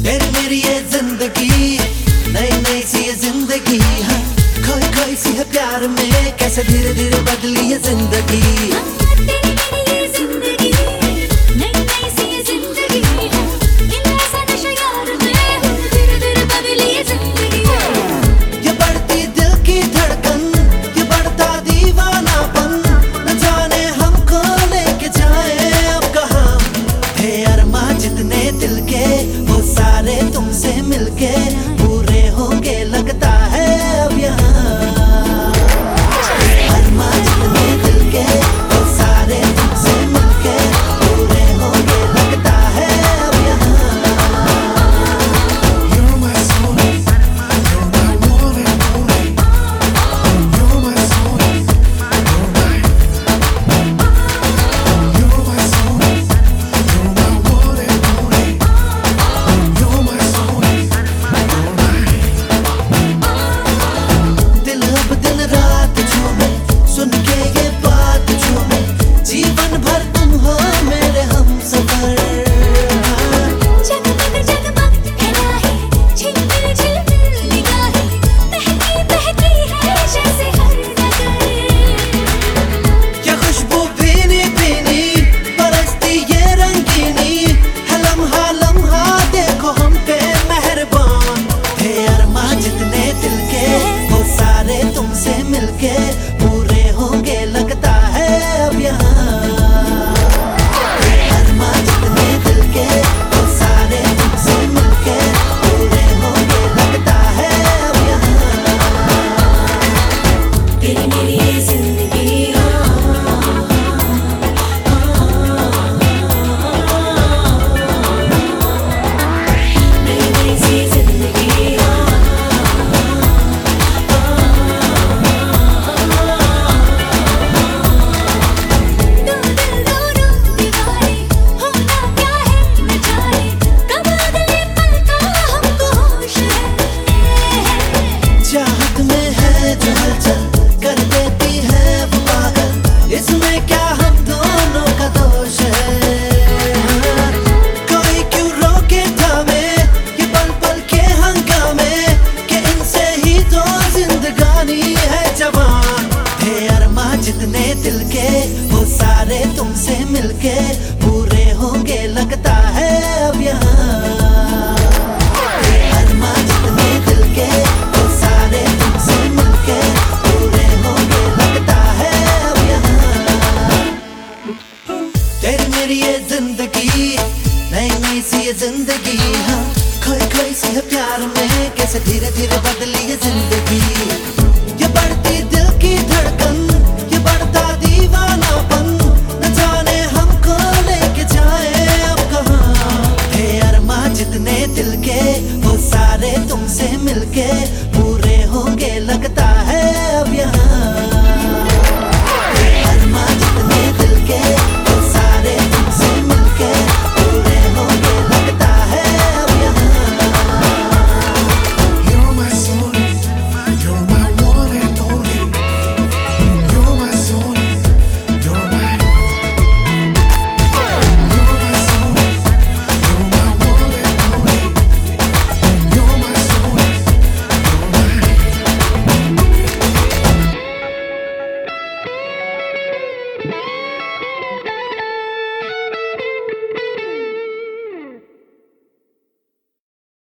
तेरी मेरी ये जिंदगी नई नई सी ये जिंदगी, हाँ खोई खोई सी है प्यार में, कैसे धीरे धीरे बदली ये जिंदगी। दिल के वो सारे तुमसे मिलके पूरे होंगे लगता है अब यहाँ। अरमा जितने दिल के वो सारे तुमसे मिलके पूरे होंगे लगता है अब यहाँ। You're my soulmate, you're my one and only. You're my soulmate, you're my. You're my soulmate, you're my one and only. दिल अब दिन रात झूमे सुन के ये बात झूमे, जीवन भर तुम हो मेरे हमसफर। जगमग जगमग है राहें, झिलमिल झिलमिल निगाहें, बहकी बहकी है जैसे हर नगर। क्या खुशबू भीनी भीनी बरसती ये रंगीनी है, लम्हा लम्हा देखो हम पे मेहरबान। थे अरमा जितने दिल के वो सारे तुमसे मिलके पूरे होंगे लगता है अब यहाँ। अरमा जितने दिल के वो सारे तुमसे मिलके पूरे होंगे लगता है अब यहाँ। तेरी मेरी ये जिंदगी नई नई सी जिंदगी। चाहत में है जो हलचल कर देती है वो पागल, इसमें क्या हम दोनों का दोष है। कोई क्यों रोके थामे ये पल पल के हंगामे, कि इनसे ही तो जिंदगानी है जवान। थे अरमा जितने दिल के वो सारे तुमसे मिलके पूरे होंगे लगता है अब यहाँ। अरमा जितने दिल के वो सारे तुमसे मिलके पूरे होंगे लगता है अब यहाँ। तेरी मेरी ये जिंदगी नई नई सी ये जिंदगी, हाँ खोई खोई सी है प्यार में, कैसे धीरे धीरे बदली ये जिंदगी। ये बढ़ती दिल की धड़कन, ये बढ़ता दीवानापन, न जाने हमको लेके जाए अब कहाँ। थे अरमा जितने दिल के वो सारे तुमसे मिलके